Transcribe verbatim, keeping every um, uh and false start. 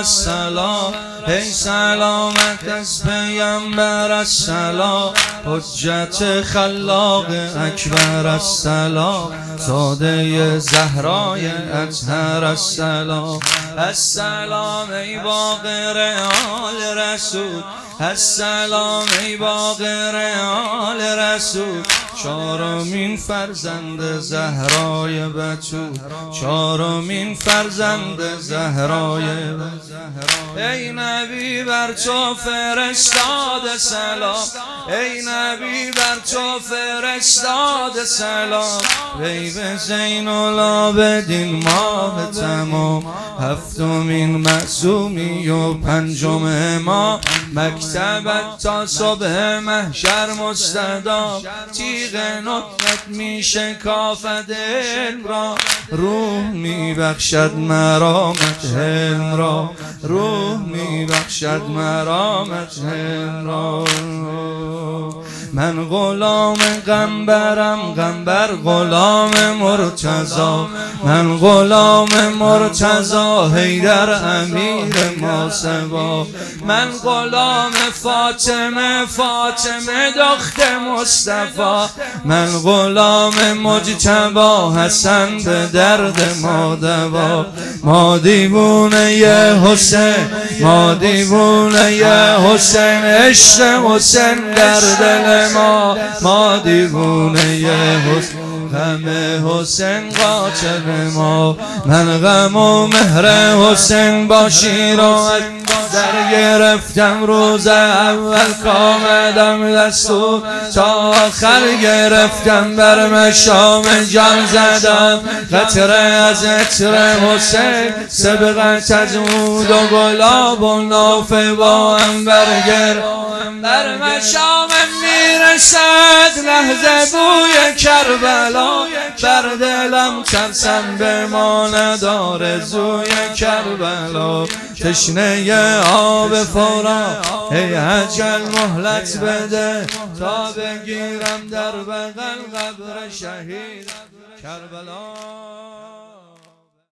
السلام ای سلامت از پیامبر السلام حجت خلاق اکبر السلام زاده زهرای اطهر السلام السلام ای باقر آل رسول السلام ای باقر آل رسول چهارمین فرزند زهرای بتول چهارمین فرزند زهرای بتول ای نبی بر تو فرستاد سلام ای نبی بر تو فرستاد سلام وی به زین العابدین ماه تمام هفتمین معصومی و پنجم امام مکتبت تا صبح محشر مستدام تیغ نطفت می شکافد علم را روح می بخشد مرامت علم را روح می بخشد مرامت علم را من غلام قنبرم قنبر غلام مرتضی من غلام مرتضی حیدر امیر ماسوا من غلام فاطمه فاطمه دختر مصطفی من غلام مجتبی حسن به درد ما دوا ما دیوونه حسین ما دیوونه حسین عشق حسین در دل ما ما دیوونه حسین غم حسین قاتل ما من غم و مهر حسین با شیران در گرفتم روز اول کامدم دستور تا آخر گرفتم بر مشام جان زدم قطره از عطر حسین سبقت از عود و گلاب و نافه با عنبر گر بر مشام میرسد لحظه بوی کربلا بر دلم ترسم بماند آرزوی کربلا تشنه آب فورا ای اجل مهلت بده تا بگیرم در بغل قبر شهید کربلا.